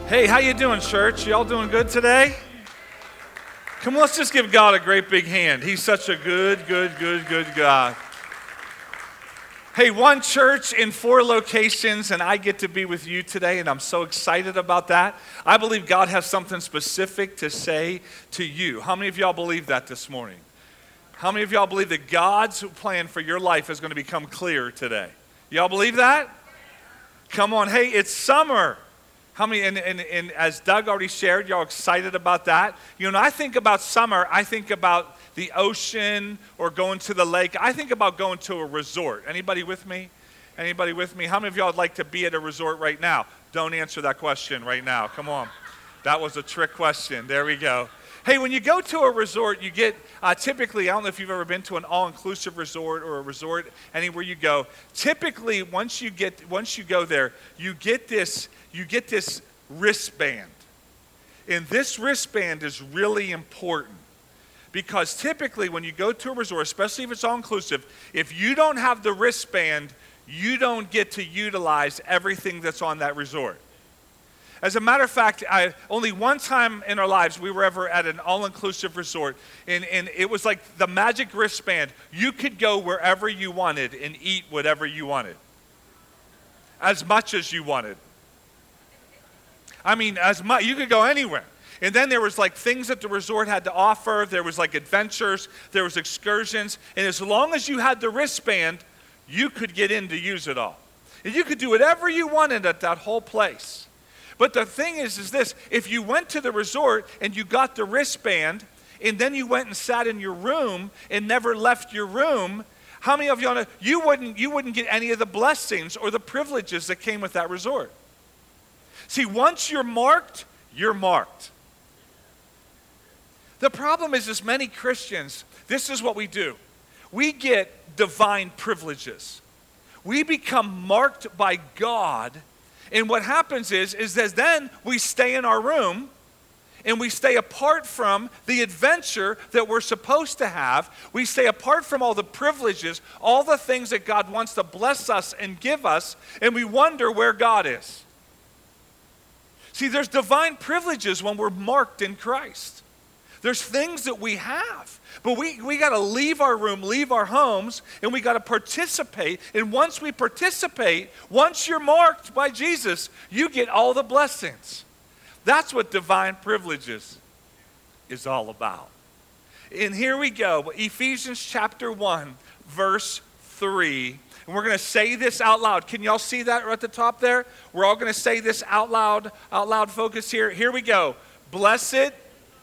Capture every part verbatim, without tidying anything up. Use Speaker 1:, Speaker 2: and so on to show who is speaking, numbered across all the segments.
Speaker 1: Hey, how you doing, church? Y'all doing good today? Come on, let's just give God a great big hand. He's such a good, good, good, good God. Hey, one church in four locations, and I get to be with you today, and I'm so excited about that. I believe God has something specific to say to you. How many of y'all believe that this morning? How many of y'all believe that God's plan for your life is going to become clear today? Y'all believe that? Come on, hey, it's summer. How many, and, and, and as Doug already shared, y'all excited about that? You know, when I think about summer, I think about the ocean or going to the lake. I think about going to a resort. Anybody with me? Anybody with me? How many of y'all would like to be at a resort right now? Don't answer that question right now. Come on. That was a trick question. There we go. Hey, when you go to a resort, you get, uh, typically, I don't know if you've ever been to an all-inclusive resort or a resort anywhere you go. Typically, once you get, once you go there, you get this, you get this wristband. And this wristband is really important because typically when you go to a resort, especially if it's all-inclusive, if you don't have the wristband, you don't get to utilize everything that's on that resort. As a matter of fact, I, only one time in our lives we were ever at an all-inclusive resort, and, and it was like the magic wristband. You could go wherever you wanted and eat whatever you wanted, as much as you wanted. I mean, as much, you could go anywhere. And then there was like things that the resort had to offer. There was like adventures, there was excursions, and as long as you had the wristband, you could get in to use it all. And you could do whatever you wanted at that whole place. But the thing is, is this, if you went to the resort and you got the wristband and then you went and sat in your room and never left your room, how many of y'all know you wouldn't, you wouldn't get any of the blessings or the privileges that came with that resort? See, once you're marked, you're marked. The problem is, as many Christians, this is what we do. We get divine privileges. We become marked by God. And what happens is, is that then we stay in our room and we stay apart from the adventure that we're supposed to have. We stay apart from all the privileges, all the things that God wants to bless us and give us, and we wonder where God is. See, there's divine privileges when we're marked in Christ. There's things that we have, but we, we got to leave our room, leave our homes, and we got to participate. And once we participate, once you're marked by Jesus, you get all the blessings. That's what divine privileges is all about. And here we go, Ephesians chapter one, verse three. And we're going to say this out loud. Can y'all see that right at the top there? We're all going to say this out loud, out loud focus here. Here we go. Blessed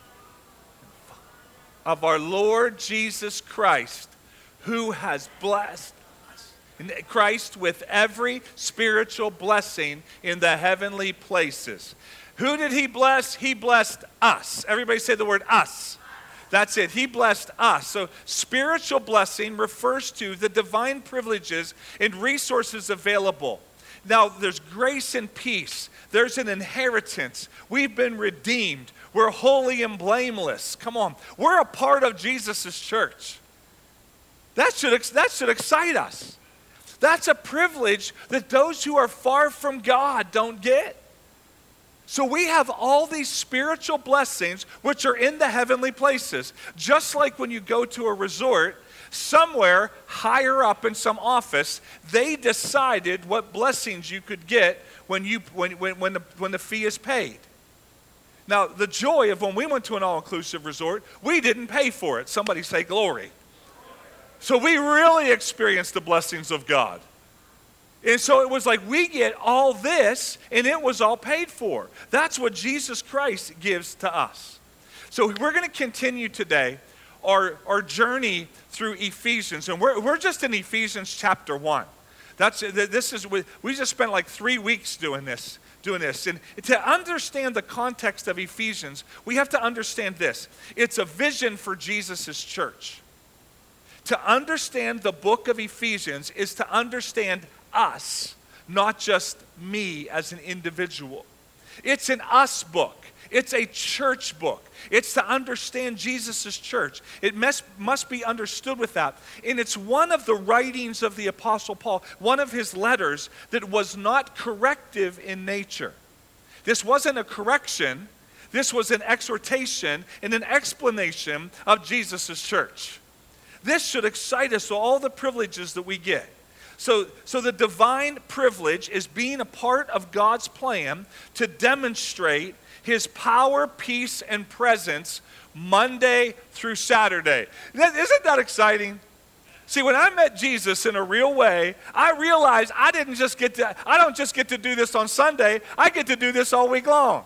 Speaker 1: of our Lord Jesus Christ, who has blessed us in Christ with every spiritual blessing in the heavenly places. Who did he bless? He blessed us. Everybody say the word us. That's it. He blessed us. So spiritual blessing refers to the divine privileges and resources available. Now, there's grace and peace. There's an inheritance. We've been redeemed. We're holy and blameless. Come on. We're a part of Jesus' church. That should, that should excite us. That's a privilege that those who are far from God don't get. So we have all these spiritual blessings which are in the heavenly places. Just like when you go to a resort, somewhere higher up in some office, they decided what blessings you could get when, you, when, when, when, the, when the fee is paid. Now, the joy of when we went to an all-inclusive resort, we didn't pay for it. Somebody say glory. So we really experienced the blessings of God. And so it was like we get all this, and it was all paid for. That's what Jesus Christ gives to us. So we're going to continue today our, our journey through Ephesians. And we're, we're just in Ephesians chapter one. That's, this is, we just spent like three weeks doing this. doing this. And to understand the context of Ephesians, we have to understand this. It's a vision for Jesus' church. To understand the book of Ephesians is to understand us, not just me as an individual. It's an us book. It's a church book. It's to understand Jesus' church. It must, must be understood with that. And it's one of the writings of the Apostle Paul, one of his letters that was not corrective in nature. This wasn't a correction. This was an exhortation and an explanation of Jesus' church. This should excite us to all the privileges that we get. So, so the divine privilege is being a part of God's plan to demonstrate his power, peace, and presence Monday through Saturday. Isn't that exciting? See, when I met Jesus in a real way, I realized I didn't just get to, I don't just get to do this on Sunday, I get to do this all week long.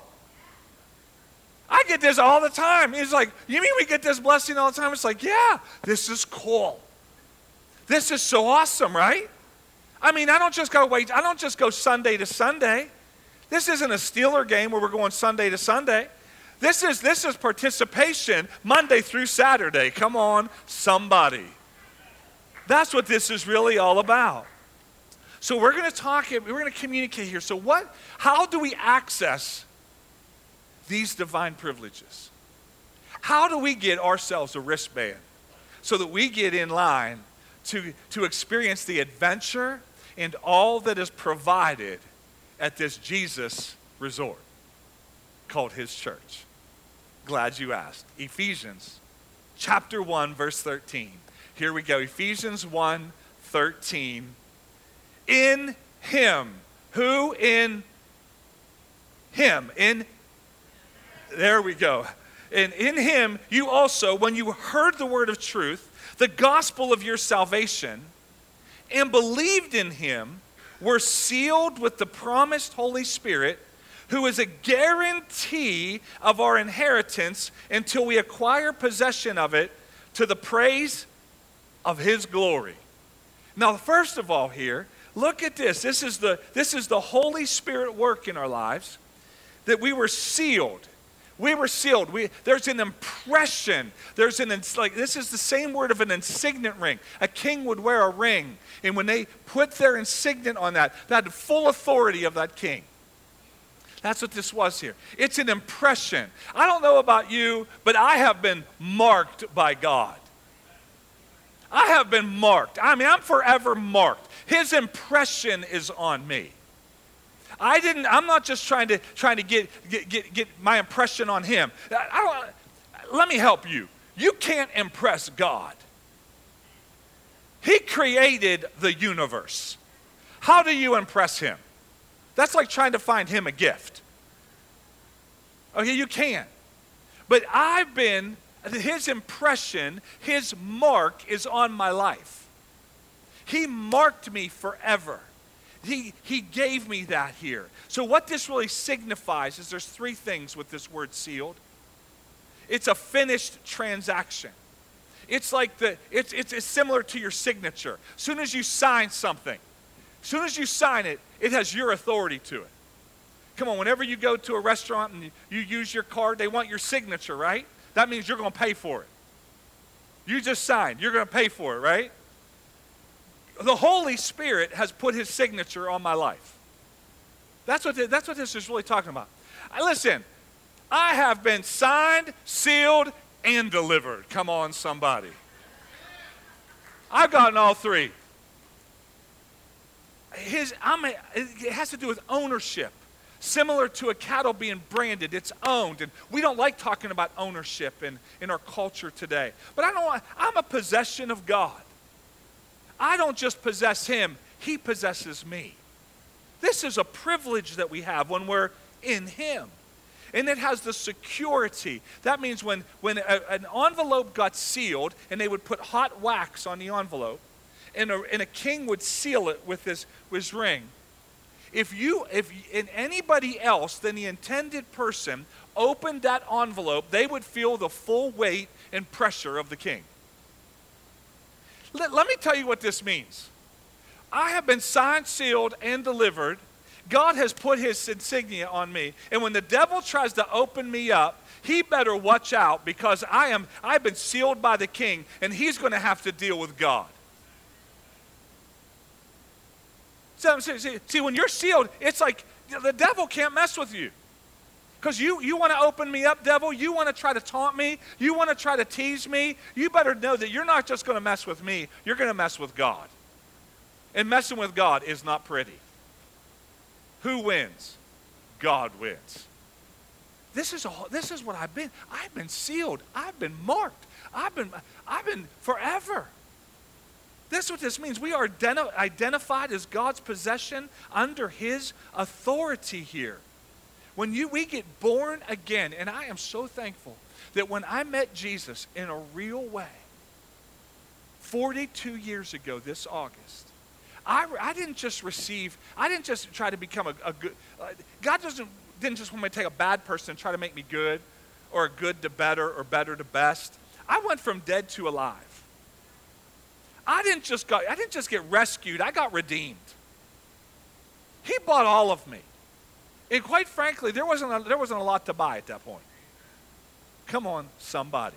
Speaker 1: I get this all the time. He's like, you mean we get this blessing all the time? It's like, yeah, this is cool. This is so awesome, right? I mean, I don't just go wait, I don't just go Sunday to Sunday. This isn't a Steeler game where we're going Sunday to Sunday. This is this is participation Monday through Saturday. Come on, somebody. That's what this is really all about. So we're going to talk, we're going to communicate here. So what, how do we access these divine privileges? How do we get ourselves a wristband so that we get in line to, to experience the adventure and all that is provided at this Jesus resort called his church? Glad you asked. Ephesians chapter one, verse thirteen. Here we go. Ephesians one, thirteen. In him. Who? In him. In, there we go. And in him, you also, when you heard the word of truth, the gospel of your salvation, and believed in him, were sealed with the promised Holy Spirit, who is a guarantee of our inheritance until we acquire possession of it to the praise of his glory. Now, first of all here, look at this. This is the, this is the Holy Spirit work in our lives, that we were sealed. We were sealed. We, there's an impression. There's an, like, this is the same word of an signet ring. A king would wear a ring, and when they put their signet on that, that had full authority of that king. That's what this was here. It's an impression. I don't know about you, but I have been marked by God. I have been marked. I mean, I'm forever marked. His impression is on me. I didn't, I'm not just trying to trying to get get get, get my impression on him. I, I don't, let me help you. You can't impress God. He created the universe. How do you impress him? That's like trying to find him a gift. Okay, you can. But I've been, his impression, his mark is on my life. He marked me forever. He, he gave me that here. So what this really signifies is there's three things with this word sealed. It's a finished transaction. It's like the, it's, it's, it's similar to your signature. As soon as you sign something, as soon as you sign it, it has your authority to it. Come on, whenever you go to a restaurant and you, you use your card, they want your signature, right? That means you're going to pay for it. You just signed. You're going to pay for it, right? The Holy Spirit has put his signature on my life. That's what, the, that's what this is really talking about. I, listen, I have been signed, sealed, and delivered. Come on, somebody. I've gotten all three. His, I'm a, it has to do with ownership. Similar to a cattle being branded, it's owned. And we don't like talking about ownership in, in our culture today. But I don't want, I'm a possession of God. I don't just possess him, he possesses me. This is a privilege that we have when we're in him. And it has the security. That means when, when a, an envelope got sealed, and they would put hot wax on the envelope, and a, and a king would seal it with his, with his ring. If you, if and anybody else than the intended person opened that envelope, they would feel the full weight and pressure of the king. Let, let me tell you what this means. I have been signed, sealed, and delivered. God has put his insignia on me. And when the devil tries to open me up, he better watch out, because I am, I've been sealed by the king, and he's going to have to deal with God. So, see, see, when you're sealed, it's like the devil can't mess with you. Because you, you want to open me up, devil. You want to try to taunt me. You want to try to tease me. You better know that you're not just going to mess with me. You're going to mess with God. And messing with God is not pretty. Who wins? God wins. This is, a, this is what I've been. I've been sealed. I've been marked. I've been, I've been forever. This is what this means. We are identi- identified as God's possession under his authority here. When you we get born again, and I am so thankful that when I met Jesus in a real way, forty-two years ago this August, I, I didn't just receive, I didn't just try to become a, a good, uh, God doesn't, didn't just want me to take a bad person and try to make me good, or a good to better, or better to best. I went from dead to alive. I didn't just got, I didn't just get rescued, I got redeemed. He bought all of me. And quite frankly, there wasn't a, there wasn't a lot to buy at that point. Come on, somebody.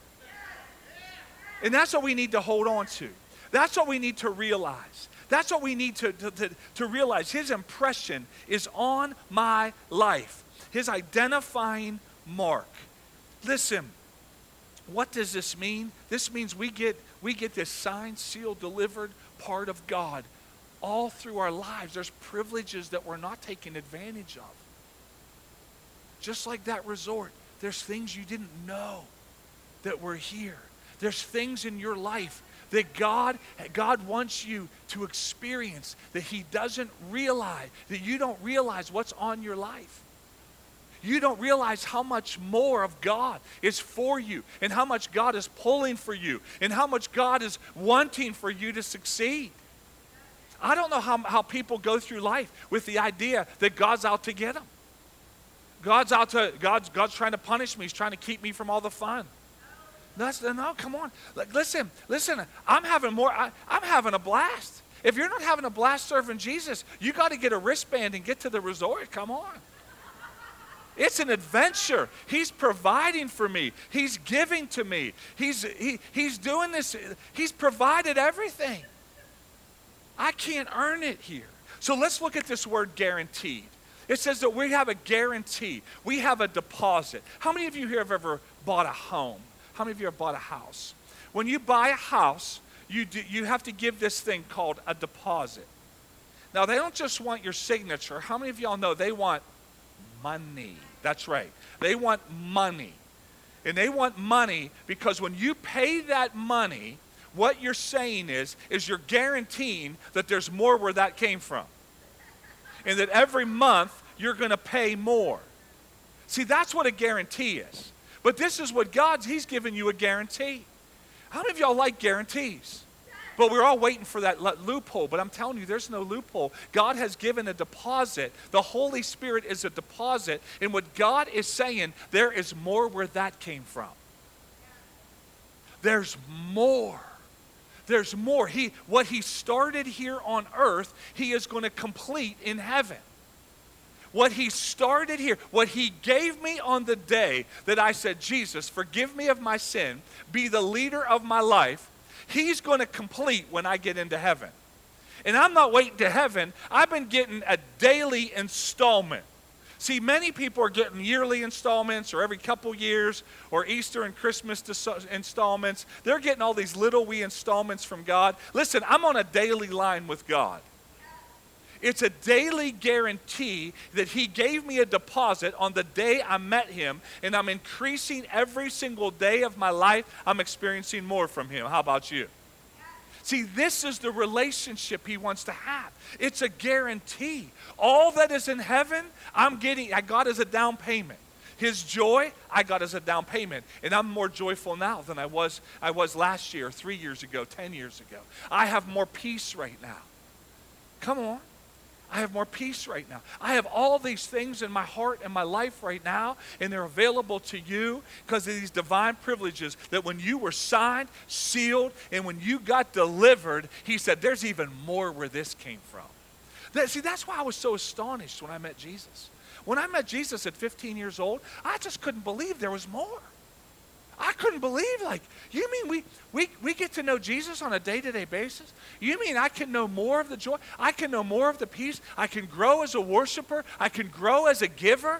Speaker 1: And that's what we need to hold on to. That's what we need to realize. That's what we need to, to, to, to realize. His impression is on my life. His identifying mark. Listen, what does this mean? This means we get, we get this signed, sealed, delivered part of God all through our lives. There's privileges that we're not taking advantage of. Just like that resort, there's things you didn't know that were here. There's things in your life that God, God wants you to experience that he doesn't realize, that you don't realize what's on your life. You don't realize how much more of God is for you, and how much God is pulling for you, and how much God is wanting for you to succeed. I don't know how, how people go through life with the idea that God's out to get them. God's out to, God's, God's trying to punish me. He's trying to keep me from all the fun. That's, no, come on. Like, listen, listen, I'm having more, I, I'm having a blast. If you're not having a blast serving Jesus, you got to get a wristband and get to the resort. Come on. It's an adventure. He's providing for me. He's giving to me. He's, he, he's doing this. He's provided everything. I can't earn it here. So let's look at this word guaranteed. It says that we have a guarantee. We have a deposit. How many of you here have ever bought a home? How many of you have bought a house? When you buy a house, you, do, you have to give this thing called a deposit. Now, they don't just want your signature. How many of y'all know they want money? That's right. They want money. And they want money because when you pay that money, what you're saying is, is you're guaranteeing that there's more where that came from. And that every month you're going to pay more. See, that's what a guarantee is. But this is what God's, he's given you a guarantee. How many of y'all like guarantees? But we're all waiting for that loophole. But I'm telling you, there's no loophole. God has given a deposit. The Holy Spirit is a deposit. And what God is saying, there is more where that came from. There's more. There's more. He, what he started here on earth, he is going to complete in heaven. What he started here, what he gave me on the day that I said, Jesus, forgive me of my sin, be the leader of my life, he's going to complete when I get into heaven. And I'm not waiting to heaven. I've been getting a daily installment. See, many people are getting yearly installments or every couple years or Easter and Christmas installments. They're getting all these little wee installments from God. Listen, I'm on a daily line with God. It's a daily guarantee that he gave me a deposit on the day I met him, and I'm increasing every single day of my life. I'm experiencing more from him. How about you? See, this is the relationship he wants to have. It's a guarantee. All that is in heaven, I'm getting, I got as a down payment. His joy, I got as a down payment. And I'm more joyful now than I was, I was last year, three years ago, ten years ago. I have more peace right now. Come on. I have more peace right now. I have all these things in my heart and my life right now, and they're available to you because of these divine privileges that when you were signed, sealed, and when you got delivered, he said, there's even more where this came from. That, see, that's why I was so astonished when I met Jesus. When I met Jesus at fifteen years old, I just couldn't believe there was more. I couldn't believe, like, you mean we, we, we get to know Jesus on a day-to-day basis? You mean I can know more of the joy? I can know more of the peace? I can grow as a worshiper? I can grow as a giver?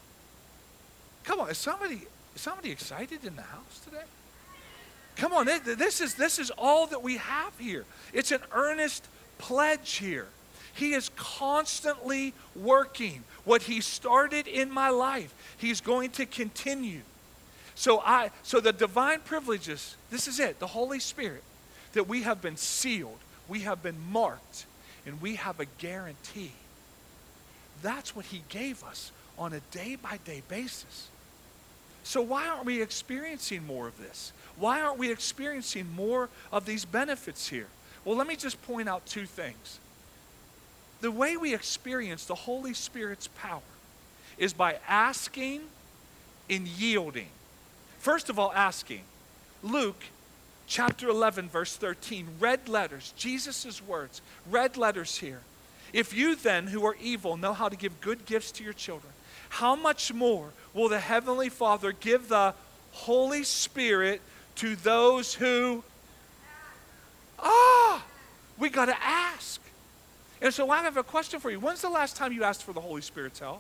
Speaker 1: Come on, is somebody, is somebody excited in the house today? Come on, this is, this is all that we have here. It's an earnest pledge here. He is constantly working. What he started in my life, he's going to continue. So I so the divine privileges, this is it, the Holy Spirit, that we have been sealed, we have been marked, and we have a guarantee. That's what he gave us on a day-by-day basis. So why aren't we experiencing more of this? Why aren't we experiencing more of these benefits here? Well, let me just point out two things. The way we experience the Holy Spirit's power is by asking and yielding. First of all, asking. Luke chapter eleven, verse thirteen, red letters, Jesus' words, red letters here. If you then, who are evil, know how to give good gifts to your children, how much more will the Heavenly Father give the Holy Spirit to those who, ah, we got to ask. And so I have a question for you. When's the last time you asked for the Holy Spirit's help?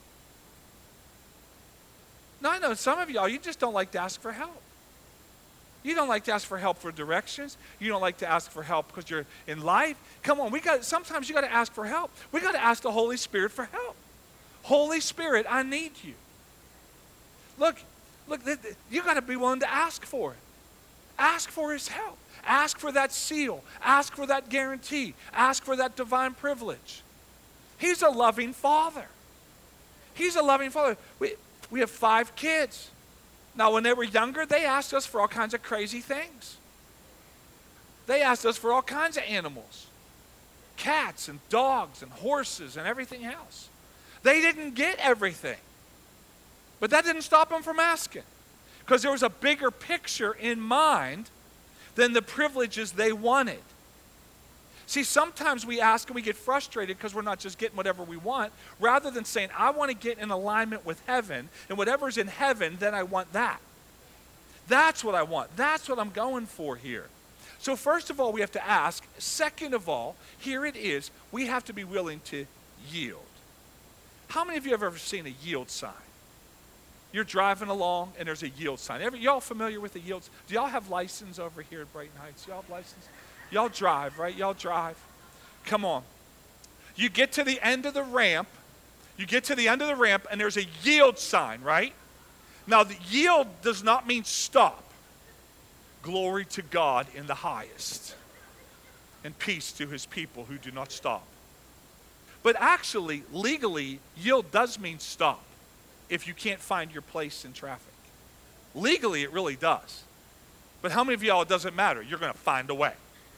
Speaker 1: Now, I know some of y'all, you just don't like to ask for help. You don't like to ask for help for directions. You don't like to ask for help because you're in life. Come on, we got. Sometimes you got to ask for help. We got to ask the Holy Spirit for help. Holy Spirit, I need you. Look, look, you got to be willing to ask for it. Ask for his help. Ask for that seal. Ask for that guarantee. Ask for that divine privilege. He's a loving father. He's a loving father. We, we have five kids. Now, when they were younger, they asked us for all kinds of crazy things. They asked us for all kinds of animals. Cats and dogs and horses and everything else. They didn't get everything. But that didn't stop them from asking. Because there was a bigger picture in mind than the privileges they wanted. See, sometimes we ask and we get frustrated because we're not just getting whatever we want, rather than saying, I want to get in alignment with heaven, and whatever's in heaven, then I want that. That's what I want. That's what I'm going for here. So first of all, we have to ask. Second of all, here it is, we have to be willing to yield. How many of you have ever seen a yield sign? You're driving along and there's a yield sign. Ever, y'all familiar with the yield? Do y'all have license over here at Brighton Heights? Y'all have license? Y'all drive, right? Y'all drive. Come on. You get to the end of the ramp. You get to the end of the ramp and there's a yield sign, right? Now, the yield does not mean stop. Glory to God in the highest, and peace to his people who do not stop. But actually, legally, yield does mean stop if you can't find your place in traffic. Legally, it really does. But how many of y'all, it doesn't matter? You're going to find a way.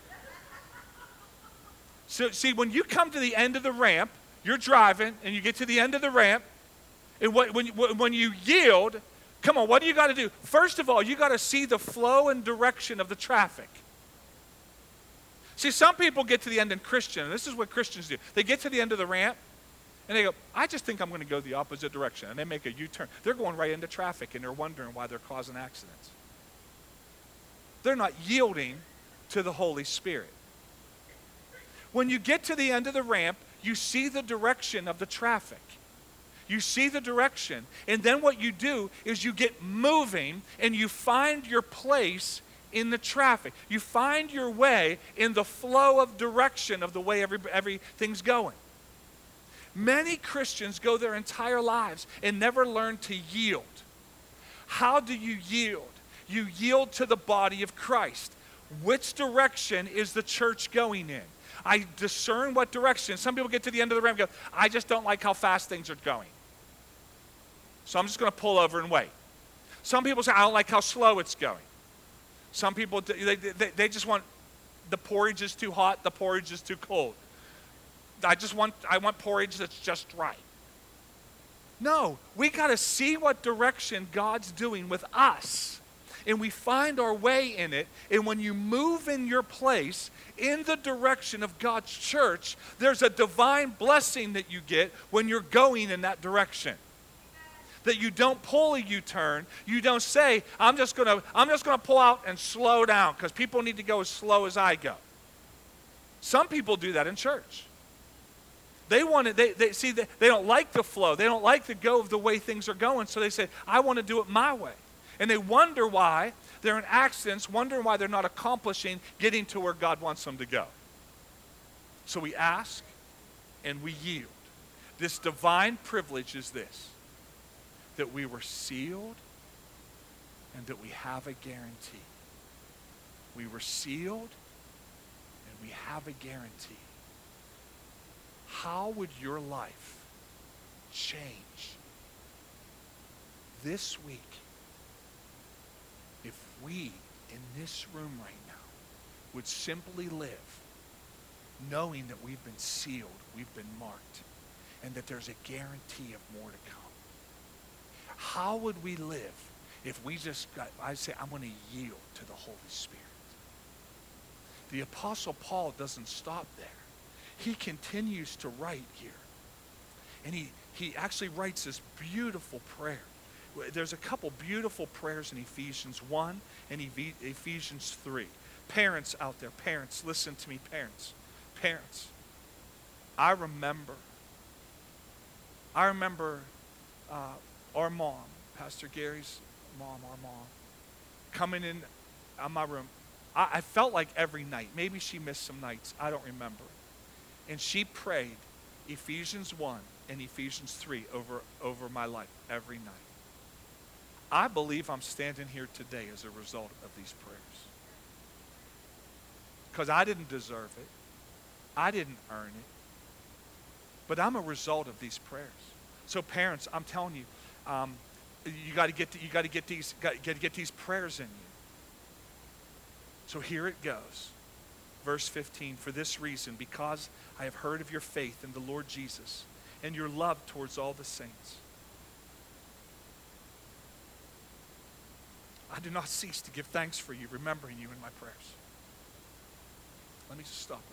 Speaker 1: So, see, when you come to the end of the ramp, you're driving, and you get to the end of the ramp, and when, when, when you yield, come on, what do you got to do? First of all, you got to see the flow and direction of the traffic. See, some people get to the end in Christian, and this is what Christians do. They get to the end of the ramp, and they go, I just think I'm going to go the opposite direction. And they make a U-turn. They're going right into traffic, and they're wondering why they're causing accidents. They're not yielding to the Holy Spirit. When you get to the end of the ramp, you see the direction of the traffic. You see the direction, and then what you do is you get moving, and you find your place in the traffic. You find your way in the flow of direction of the way every, everything's going. Many Christians go their entire lives and never learn to yield. How do you yield? You yield to the body of Christ. Which direction is the church going in? I discern what direction. Some people get to the end of the ramp and go, I just don't like how fast things are going. So I'm just going to pull over and wait. Some people say, I don't like how slow it's going. Some people, they, they, they just want, the porridge is too hot, the porridge is too cold. I just want, I want porridge that's just right. No, we got to see what direction God's doing with us. And we find our way in it. And when you move in your place in the direction of God's church, there's a divine blessing that you get when you're going in that direction. That you don't pull a U-turn. You don't say, I'm just gonna, I'm just gonna pull out and slow down because people need to go as slow as I go. Some people do that in church. They want to, they, they see, they, they don't like the flow. They don't like the go of the way things are going. So they say, I want to do it my way. And they wonder why they're in accidents, wondering why they're not accomplishing getting to where God wants them to go. So we ask and we yield. This divine privilege is this, that we were sealed and that we have a guarantee. We were sealed and we have a guarantee. How would your life change this week if we in this room right now would simply live knowing that we've been sealed, we've been marked, and that there's a guarantee of more to come? How would we live if we just got, I say, I'm going to yield to the Holy Spirit? The Apostle Paul doesn't stop there. He continues to write here. And he, he actually writes this beautiful prayer. There's a couple beautiful prayers in Ephesians one and Ephesians three. Parents out there, parents, listen to me, parents. Parents, I remember, I remember uh, our mom, Pastor Gary's mom, our mom, coming in on my room. I, I felt like every night, maybe she missed some nights, I don't remember. And she prayed Ephesians one and Ephesians three over, over my life every night. I believe I'm standing here today as a result of these prayers. Because I didn't deserve it. I didn't earn it. But I'm a result of these prayers. So parents, I'm telling you, um, you got to get you got to get these got to get these prayers in you. So here it goes. Verse fifteen, for this reason, because I have heard of your faith in the Lord Jesus and your love towards all the saints, I do not cease to give thanks for you, remembering you in my prayers. Let me just stop right there.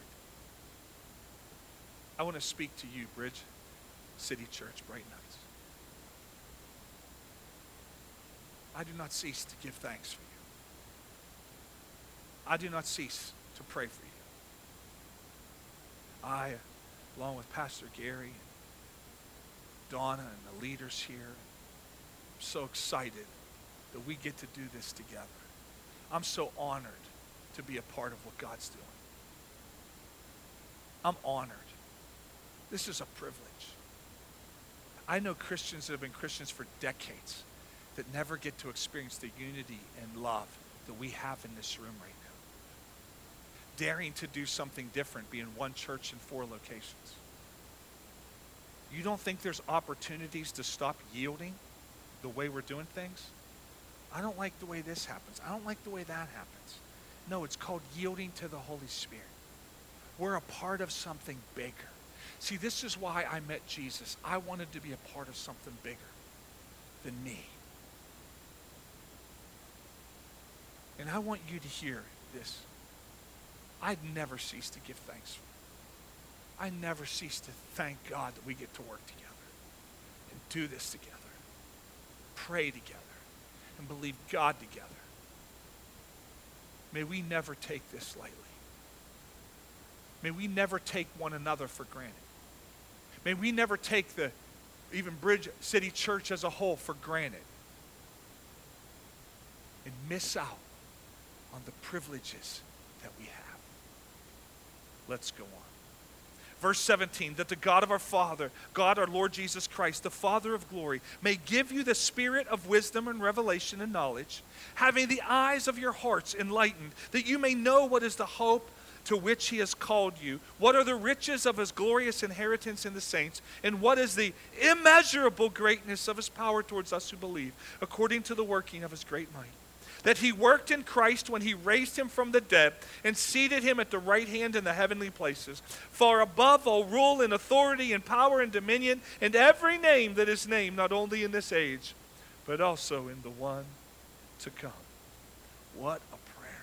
Speaker 1: I want to speak to you, Bridge City Church, Bright Nights. I do not cease to give thanks for you. I do not cease to pray for you. I, along with Pastor Gary, Donna, and the leaders here, I'm so excited that we get to do this together. I'm so honored to be a part of what God's doing. I'm honored. This is a privilege. I know Christians that have been Christians for decades that never get to experience the unity and love that we have in this room right now. Daring to do something different, be in one church in four locations. You don't think there's opportunities to stop yielding the way we're doing things? I don't like the way this happens. I don't like the way that happens. No, it's called yielding to the Holy Spirit. We're a part of something bigger. See, this is why I met Jesus. I wanted to be a part of something bigger than me. And I want you to hear this. I'd never cease to give thanks for you. I never cease to thank God that we get to work together and do this together, pray together, and believe God together. May we never take this lightly. May we never take one another for granted. May we never take the, even Bridge City Church as a whole for granted and miss out on the privileges that we have. Let's go on. Verse seventeen, that the God of our Father, God our Lord Jesus Christ, the Father of glory, may give you the spirit of wisdom and revelation and knowledge, having the eyes of your hearts enlightened, that you may know what is the hope to which he has called you, what are the riches of his glorious inheritance in the saints, and what is the immeasurable greatness of his power towards us who believe, according to the working of his great might. That he worked in Christ when he raised him from the dead and seated him at the right hand in the heavenly places, far above all rule and authority and power and dominion and every name that is named, not only in this age, but also in the one to come. What a prayer.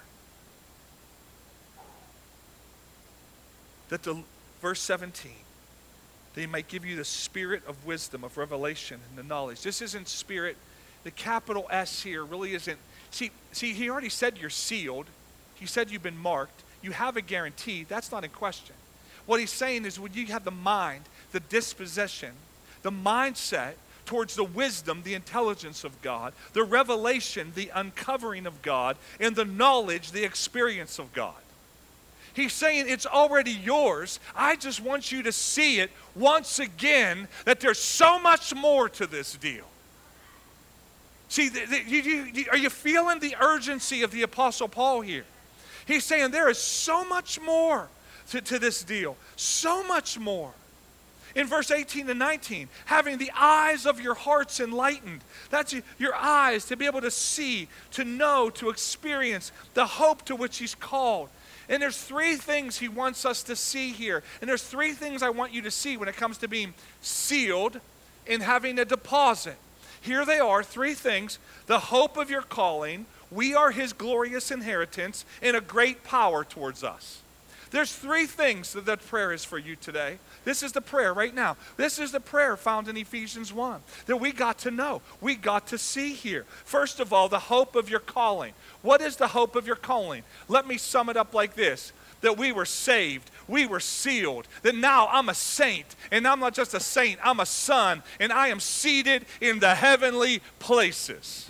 Speaker 1: That the, verse seventeen, that he might give you the spirit of wisdom, of revelation, and the knowledge. This isn't spirit. The capital S here really isn't. See, see, he already said you're sealed. He said you've been marked. You have a guarantee. That's not in question. What he's saying is when you have the mind, the disposition, the mindset towards the wisdom, the intelligence of God, the revelation, the uncovering of God, and the knowledge, the experience of God. He's saying it's already yours. I just want you to see it once again, that there's so much more to this deal. See, the, the, you, you, are you feeling the urgency of the Apostle Paul here? He's saying there is so much more to, to this deal. So much more. In verse eighteen and nineteen, having the eyes of your hearts enlightened. That's your eyes to be able to see, to know, to experience the hope to which he's called. And there's three things he wants us to see here. And there's three things I want you to see when it comes to being sealed and having a deposit. Here they are, three things. The hope of your calling, we are his glorious inheritance, and a great power towards us. There's three things that that prayer is for you today. This is the prayer right now. This is the prayer found in Ephesians one that we got to know. We got to see here. First of all, the hope of your calling. What is the hope of your calling? Let me sum it up like this. That we were saved, we were sealed, that now I'm a saint, and I'm not just a saint, I'm a son, and I am seated in the heavenly places.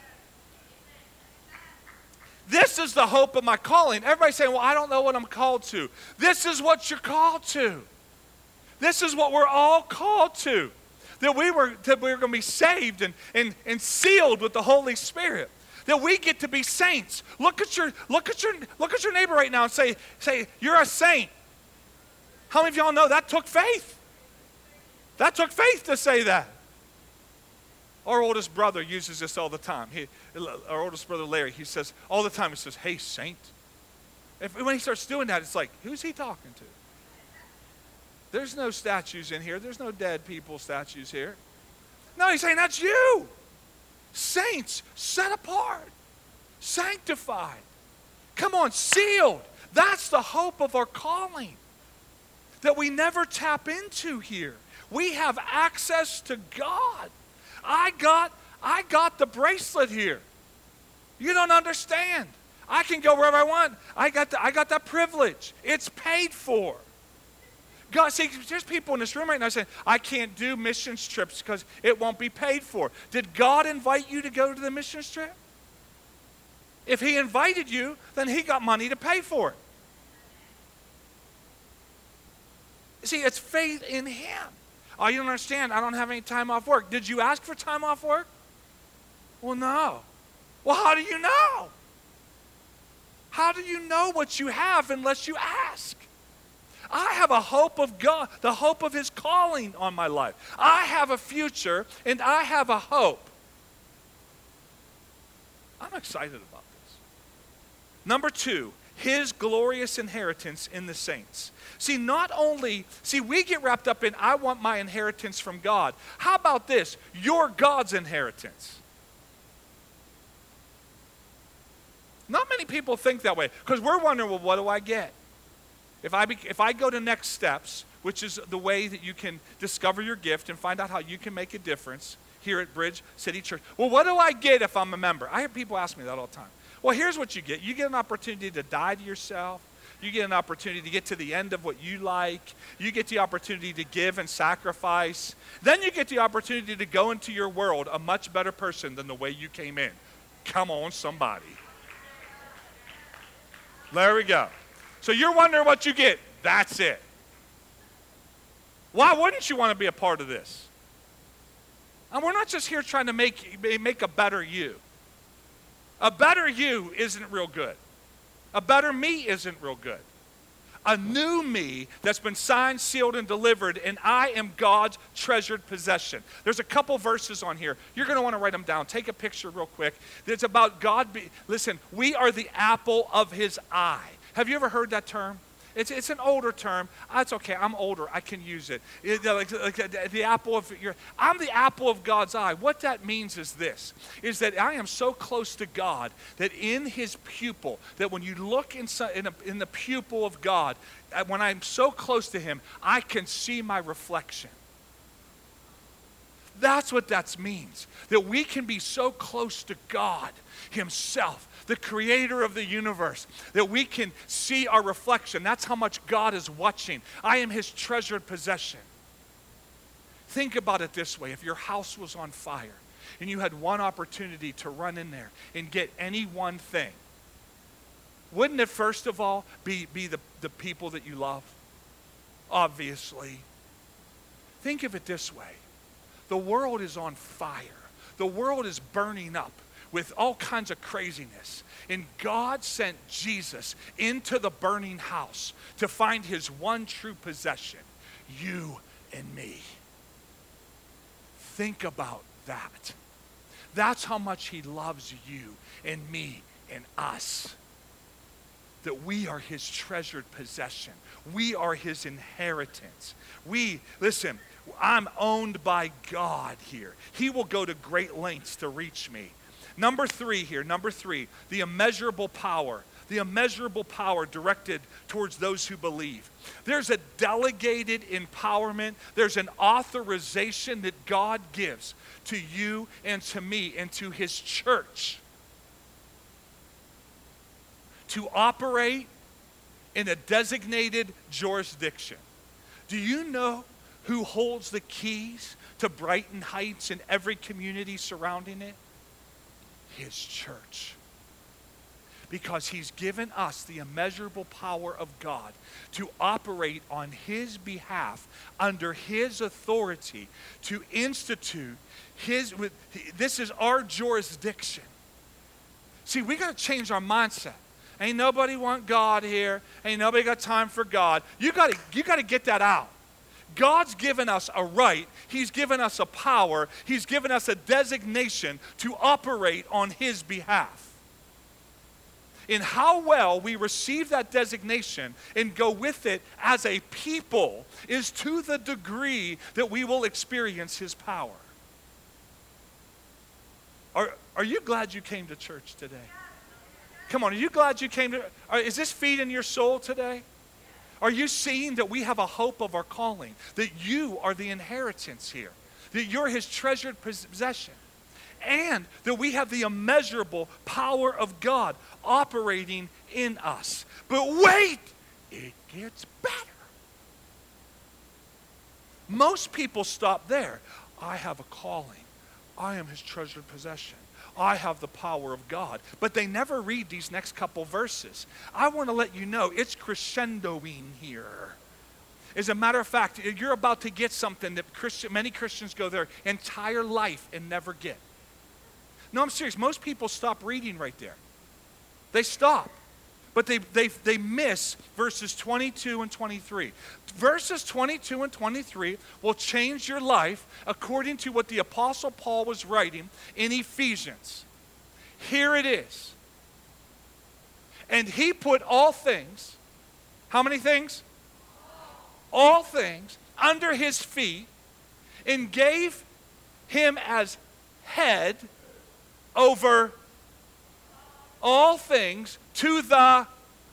Speaker 1: This is the hope of my calling. Everybody's saying, well, I don't know what I'm called to. This is what you're called to. This is what we're all called to. That we were, that we were going to be saved and, and, and sealed with the Holy Spirit. That we get to be saints. Look at your, look at your, look at your neighbor right now and say, say, you're a saint. How many of y'all know that took faith? That took faith to say that. Our oldest brother uses this all the time. He, our oldest brother Larry, he says all the time, he says, hey, saint. If, when he starts doing that, it's like, who's he talking to? There's no statues in here. There's no dead people statues here. No, he's saying that's you. Saints, set apart, sanctified. Come on, sealed. That's the hope of our calling that we never tap into here. We have access to God. I got, I got the bracelet here. You don't understand. I can go wherever I want. I got, the, I got that privilege. It's paid for. God, see, there's people in this room right now saying, I can't do missions trips because it won't be paid for. Did God invite you to go to the missions trip? If he invited you, then he got money to pay for it. See, it's faith in him. Oh, you don't understand. I don't have any time off work. Did you ask for time off work? Well, no. Well, how do you know? How do you know what you have unless you ask? I have a hope of God, the hope of his calling on my life. I have a future and I have a hope. I'm excited about this. Number two, his glorious inheritance in the saints. See, not only, see, we get wrapped up in, I want my inheritance from God. How about this? You're God's inheritance. Not many people think that way because we're wondering, well, what do I get? If I, be, if I go to Next Steps, which is the way that you can discover your gift and find out how you can make a difference here at Bridge City Church. Well, what do I get if I'm a member? I hear people ask me that all the time. Well, here's what you get. You get an opportunity to die to yourself. You get an opportunity to get to the end of what you like. You get the opportunity to give and sacrifice. Then you get the opportunity to go into your world a much better person than the way you came in. Come on, somebody. There we go. So you're wondering what you get. That's it. Why wouldn't you want to be a part of this? And we're not just here trying to make, make a better you. A better you isn't real good. A better me isn't real good. A new me that's been signed, sealed, and delivered, and I am God's treasured possession. There's a couple verses on here. You're going to want to write them down. Take a picture real quick. It's about God. Be, listen, we are the apple of his eye. Have you ever heard that term? It's, it's an older term. That's okay. I'm older. I can use it. it like, like the apple of your, I'm the apple of God's eye. What that means is this, is that I am so close to God that in his pupil, that when you look inside, in, a, in the pupil of God, when I'm so close to him, I can see my reflection. That's what that means. That we can be so close to God himself, the creator of the universe, that we can see our reflection. That's how much God is watching. I am his treasured possession. Think about it this way. If your house was on fire and you had one opportunity to run in there and get any one thing, Wouldn't it, first of all, be, be the, the people that you love? Obviously. Think of it this way. The world is on fire. The world is burning up with all kinds of craziness. And God sent Jesus into the burning house to find his one true possession, you and me. Think about that. That's how much he loves you and me and us. That we are his treasured possession. We are his inheritance. We, listen, I'm owned by God here. He will go to great lengths to reach me. Number three here, number three, the immeasurable power. The immeasurable power directed towards those who believe. There's a delegated empowerment. There's an authorization that God gives to you and to me and to his church to operate in a designated jurisdiction. Do you know who holds the keys to Brighton Heights and every community surrounding it? His church. Because he's given us the immeasurable power of God to operate on his behalf, under his authority, to institute his, this is our jurisdiction. See, we got to change our mindset. Ain't nobody want God here. Ain't nobody got time for God. You got to, you got to get that out. God's given us a right. He's given us a power. He's given us a designation to operate on his behalf. In how well we receive that designation and go with it as a people is to the degree that we will experience his power. Are, are you glad you came to church today? Come on, are you glad you came to, are, is this feeding your soul today? Are you seeing that we have a hope of our calling? That you are the inheritance here? That you're his treasured possession? And that we have the immeasurable power of God operating in us. But wait, it gets better. Most people stop there. I have a calling. I am his treasured possession. I have the power of God. But they never read these next couple verses. I want to let you know it's crescendoing here. As a matter of fact, you're about to get something that Christian, many Christians go their entire life and never get. No, I'm serious. Most people stop reading right there. They stop. But they, they, they miss verses twenty-two and twenty-three. Verses twenty-two and twenty-three will change your life according to what the Apostle Paul was writing in Ephesians. Here it is. And he put all things, how many things? All things under his feet and gave him as head over all things to the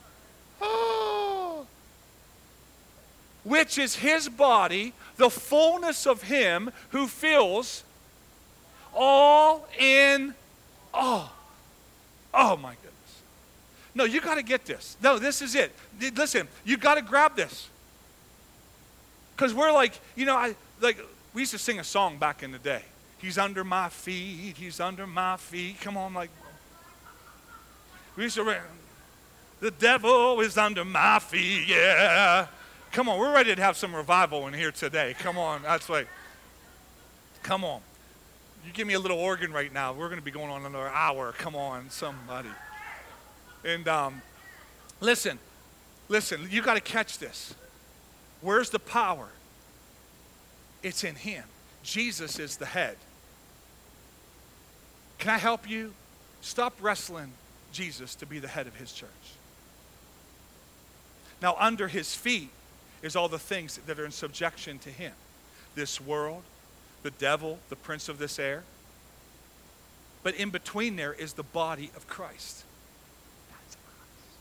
Speaker 1: oh, which is his body, the fullness of him who fills all in all. Oh my goodness. No, you got to get this. No, this is it. Listen, you got to grab this. Because we're like, you know, I like we used to sing a song back in the day. He's under my feet, he's under my feet. Come on, like we used to, the devil is under my feet, yeah. Come on, we're ready to have some revival in here today. Come on, that's like, come on. You give me a little organ right now. We're going to be going on another hour. Come on, somebody. And um, listen, listen, you got to catch this. Where's the power? It's in him. Jesus is the head. Can I help you? Stop wrestling Jesus to be the head of his church. Now, under his feet is all the things that are in subjection to him. This world, the devil, the prince of this air. But in between there is the body of Christ. That's us.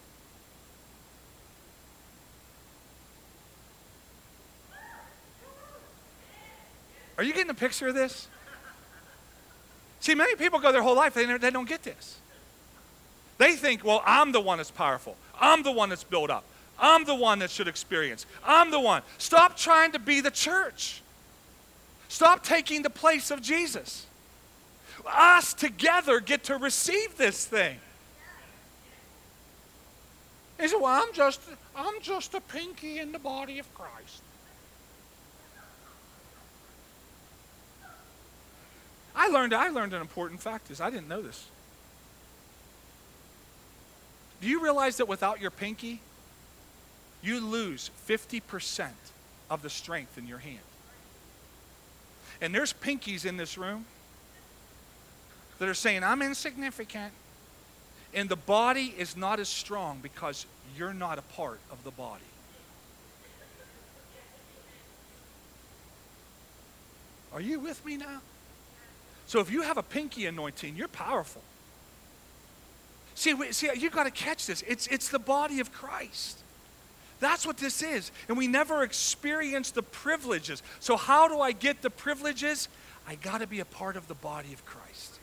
Speaker 1: Are you getting a picture of this? See, many people go their whole life, they, they don't get this. They think, well, I'm the one that's powerful. I'm the one that's built up. I'm the one that should experience. I'm the one. Stop trying to be the church. Stop taking the place of Jesus. Us together get to receive this thing.
Speaker 2: He said, well, I'm just, I'm just a pinky in the body of Christ.
Speaker 1: I learned, I learned an important fact is I didn't know this. Do you realize that without your pinky, you lose fifty percent of the strength in your hand? And there's pinkies in this room that are saying, I'm insignificant. And the body is not as strong because you're not a part of the body. Are you with me now? So if you have a pinky anointing, you're powerful. See, we, see, you got to catch this. It's, it's the body of Christ. That's what this is. And we never experience the privileges. So how do I get the privileges? I got to be a part of the body of Christ.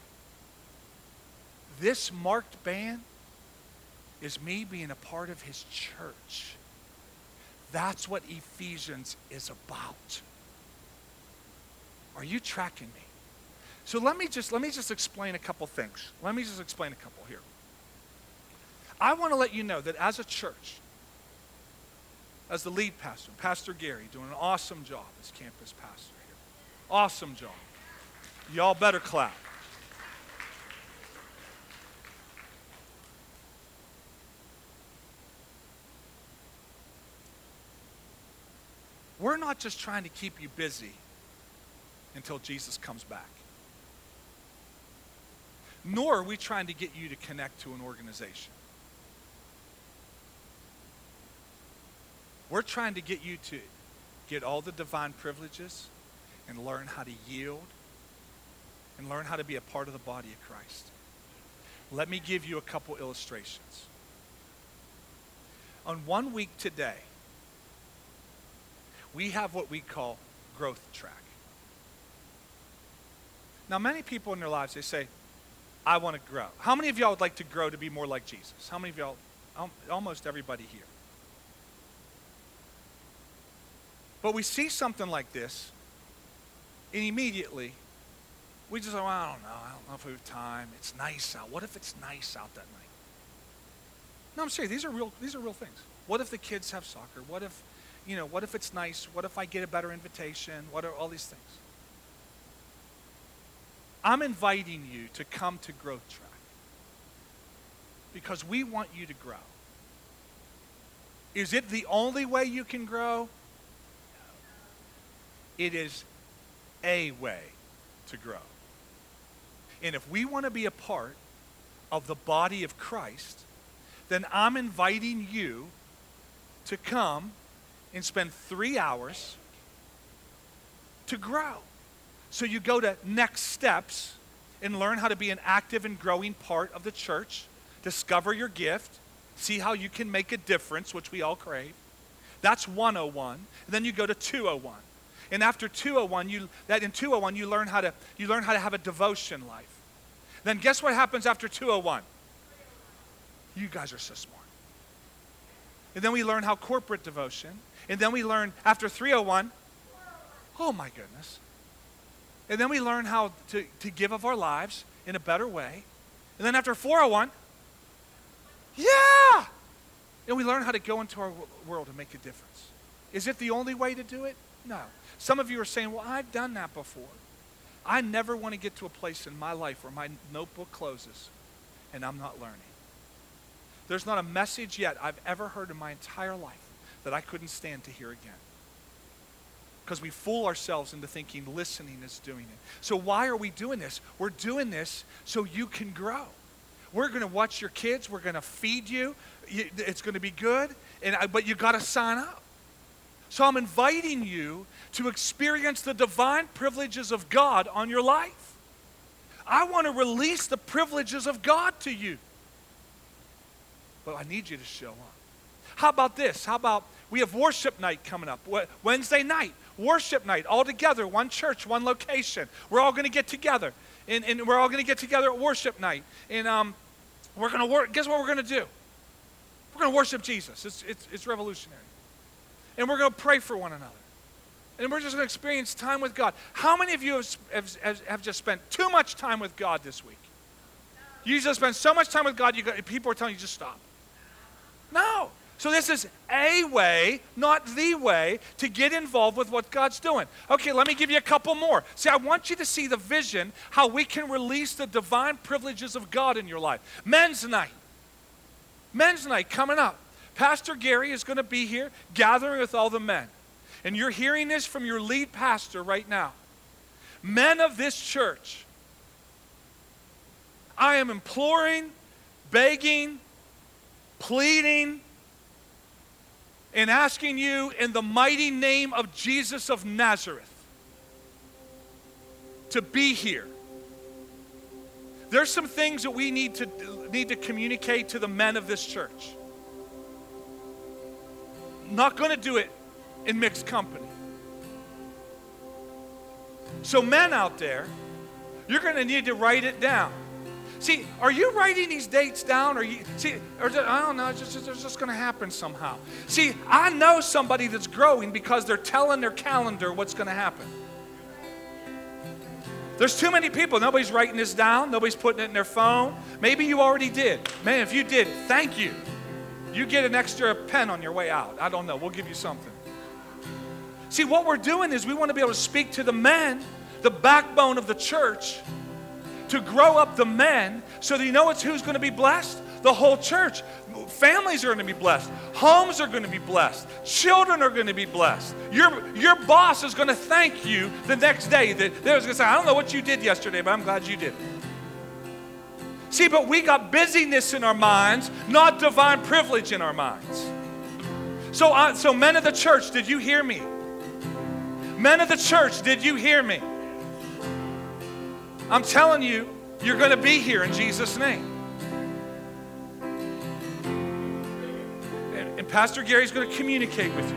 Speaker 1: This marked band is me being a part of his church. That's what Ephesians is about. Are you tracking me? So let me just let me just explain a couple things. Let me just explain a couple here. I want to let you know that as a church, as the lead pastor, Pastor Gary, doing an awesome job as campus pastor here. Awesome job. Y'all better clap. We're not just trying to keep you busy until Jesus comes back. Nor are we trying to get you to connect to an organization. We're trying to get you to get all the divine privileges and learn how to yield and learn how to be a part of the body of Christ. Let me give you a couple illustrations. On one week today, we have what we call growth track. Now, many people in their lives, they say, I want to grow. How many of y'all would like to grow to be more like Jesus? How many of y'all? Almost everybody here. But we see something like this, and immediately, we just go, well, I don't know. I don't know if we have time. It's nice out. What if it's nice out that night? No, I'm serious. These are real, these are real things. What if the kids have soccer? What if, you know, what if it's nice? What if I get a better invitation? What are all these things? I'm inviting you to come to Growth Track because we want you to grow. Is it the only way you can grow? It is a way to grow. And if we want to be a part of the body of Christ, then I'm inviting you to come and spend three hours to grow. So you go to Next Steps and learn how to be an active and growing part of the church, discover your gift, see how you can make a difference, which we all crave. That's one oh one. And then you go to two oh one. And after two oh one, you that in two oh one you learn how to you learn how to have a devotion life. Then guess what happens after two oh one? You guys are so smart. And then we learn how corporate devotion. And then we learn after three oh one, oh my goodness. And then we learn how to, to give of our lives in a better way. And then after four oh one, yeah! And we learn how to go into our world and make a difference. Is it the only way to do it? No. Some of you are saying, well, I've done that before. I never want to get to a place in my life where my notebook closes and I'm not learning. There's not a message yet I've ever heard in my entire life that I couldn't stand to hear again. Because we fool ourselves into thinking listening is doing it. So why are we doing this? We're doing this so you can grow. We're going to watch your kids. We're going to feed you. It's going to be good. And I, but you got to sign up. So I'm inviting you to experience the divine privileges of God on your life. I want to release the privileges of God to you. But I need you to show up. How about this? How about we have worship night coming up. Wednesday night, worship night, all together, one church, one location. We're all going to get together. And, and we're all going to get together at worship night. And um, we're going to work. Guess what we're going to do? We're going to worship Jesus. It's, it's, it's revolutionary. And we're going to pray for one another. And we're just going to experience time with God. How many of you have, have, have just spent too much time with God this week? You just spend so much time with God, you got, people are telling you just stop. No. So this is a way, not the way, to get involved with what God's doing. Okay, let me give you a couple more. See, I want you to see the vision, how we can release the divine privileges of God in your life. Men's night. Men's night coming up. Pastor Gary is going to be here gathering with all the men. And you're hearing this from your lead pastor right now. Men of this church, I am imploring, begging, pleading, and asking you in the mighty name of Jesus of Nazareth to be here. There's some things that we need to need to communicate to the men of this church. Not going to do it in mixed company. So men out there, you're going to need to write it down. See, are you writing these dates down? Or you see, or I don't know, it's just, it's just going to happen somehow. See, I know somebody that's growing because they're telling their calendar what's going to happen. There's too many people. Nobody's writing this down. Nobody's putting it in their phone. Maybe you already did. Man, if you did, thank you. You get an extra pen on your way out. I don't know. We'll give you something. See, what we're doing is we want to be able to speak to the men, the backbone of the church, to grow up the men so that you know it's who's going to be blessed? The whole church. Families are going to be blessed. Homes are going to be blessed. Children are going to be blessed. Your, your boss is going to thank you the next day. That they're going to say, I don't know what you did yesterday, but I'm glad you did it. See, but we got busyness in our minds, not divine privilege in our minds. So, uh, so men of the church, did you hear me? Men of the church, did you hear me? I'm telling you, you're going to be here in Jesus' name. And, and Pastor Gary's going to communicate with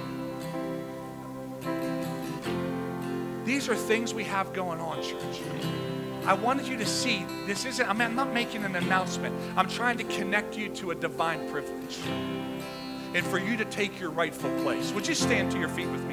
Speaker 1: you. These are things we have going on, church. I wanted you to see, this isn't, I mean, I'm not making an announcement. I'm trying to connect you to a divine privilege. And for you to take your rightful place. Would you stand to your feet with me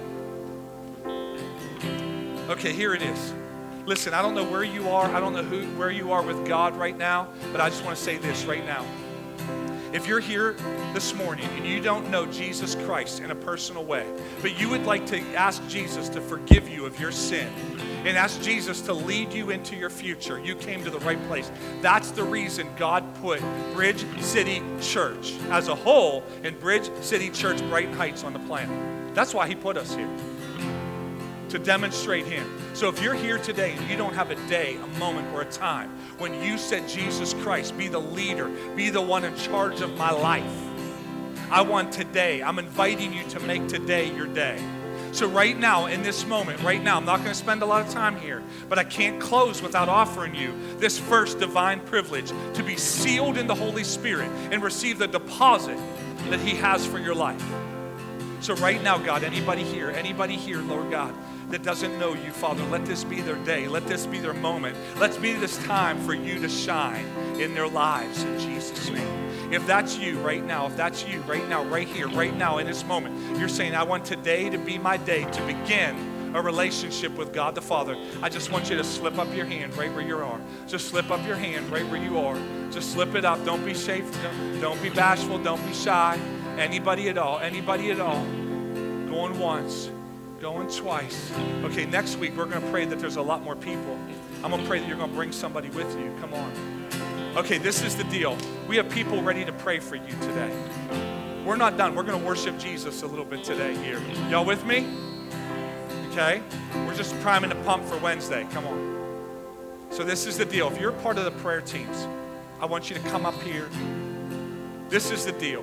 Speaker 1: today? Okay, here it is. Listen, I don't know where you are. I don't know who, where you are with God right now, but I just want to say this right now. If you're here this morning and you don't know Jesus Christ in a personal way, but you would like to ask Jesus to forgive you of your sin and ask Jesus to lead you into your future, you came to the right place. That's the reason God put Bridge City Church as a whole and Bridge City Church Brighton Heights on the planet. That's why he put us here, to demonstrate him. So if you're here today and you don't have a day, a moment, or a time when you said, Jesus Christ, be the leader, be the one in charge of my life, I want today, I'm inviting you to make today your day. So right now, in this moment, right now, I'm not going to spend a lot of time here, but I can't close without offering you this first divine privilege to be sealed in the Holy Spirit and receive the deposit that he has for your life. So right now, God, anybody here, anybody here, Lord God, that doesn't know you, Father, let this be their day. Let this be their moment. Let's be this time for you to shine in their lives in Jesus' name. If that's you right now, if that's you right now, right here, right now in this moment, you're saying, I want today to be my day to begin a relationship with God the Father. I just want you to slip up your hand right where you are. Just slip up your hand right where you are. Just slip it up. Don't be safe. Don't be bashful. Don't be shy. Anybody at all. Anybody at all. Going once. Going twice. Okay, next week we're going to pray that there's a lot more people. I'm going to pray that you're going to bring somebody with you. Come on. Okay, this is the deal. We have people ready to pray for you today. We're not done. We're going to worship Jesus a little bit today here. Y'all with me? Okay? We're just priming the pump for Wednesday. Come on. So this is the deal. If you're part of the prayer teams, I want you to come up here. This is the deal.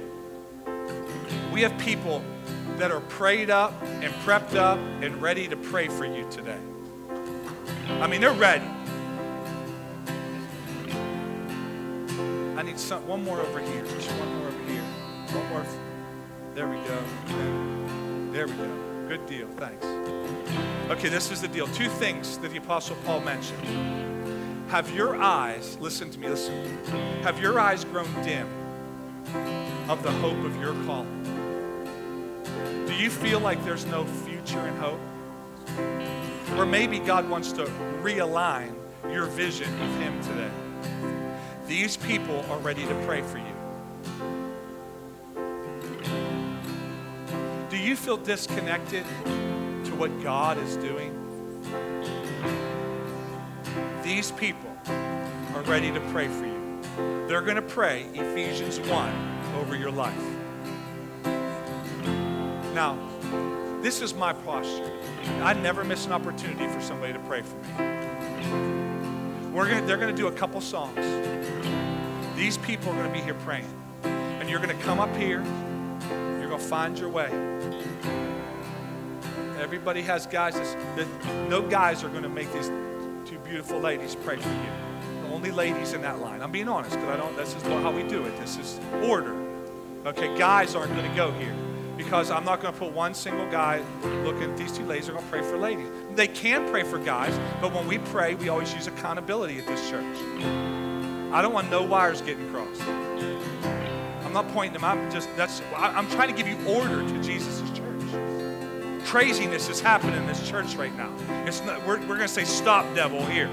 Speaker 1: We have people that are prayed up and prepped up and ready to pray for you today. I mean, they're ready. I need some, one more over here. Just one more over here. One more. There we go. There we go. Good deal. Thanks. Okay, this is the deal. Two things that the Apostle Paul mentioned. Have your eyes, listen to me, listen. Have your eyes grown dim of the hope of your calling? Do you feel like there's no future and hope? Or maybe God wants to realign your vision with him today. These people are ready to pray for you. you feel disconnected to what God is doing? These people are ready to pray for you. They're going to pray Ephesians one over your life. Now, this is my posture. I never miss an opportunity for somebody to pray for me. We're gonna, they're going to do a couple songs. These people are going to be here praying. And you're going to come up here. You're going to find your way. Everybody has guys. That, no guys are going to make these two beautiful ladies pray for you. The only ladies in that line. I'm being honest because I don't. This is how we do it. This is order. Okay, guys aren't going to go here because I'm not going to put one single guy looking at these two ladies. They're going to pray for ladies. They can pray for guys, but when we pray, we always use accountability at this church. I don't want no wires getting crossed. I'm not pointing them out. Just that's. I'm trying to give you order to Jesus' church. Craziness is happening in this church right now. It's not, we're we're going to say, stop, devil, here.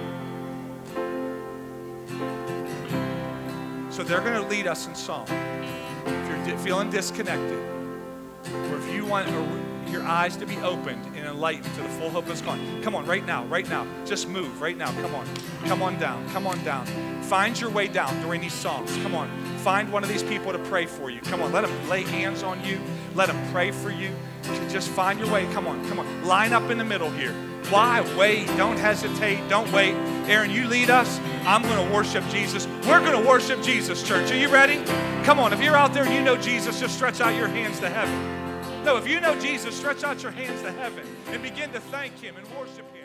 Speaker 1: So they're going to lead us in song. If you're di- feeling disconnected, or if you want your eyes to be opened and enlightened to the full hope of His calling, come on, right now, right now. Just move, right now. Come on. Come on down. Come on down. Find your way down during these songs. Come on. Find one of these people to pray for you. Come on. Let them lay hands on you. Let them pray for you. Just find your way. Come on. Come on. Line up in the middle here. Why? Wait. Don't hesitate. Don't wait. Aaron, you lead us. I'm going to worship Jesus. We're going to worship Jesus, church. Are you ready? Come on. If you're out there and you know Jesus, just stretch out your hands to heaven. No, if you know Jesus, stretch out your hands to heaven and begin to thank Him and worship Him.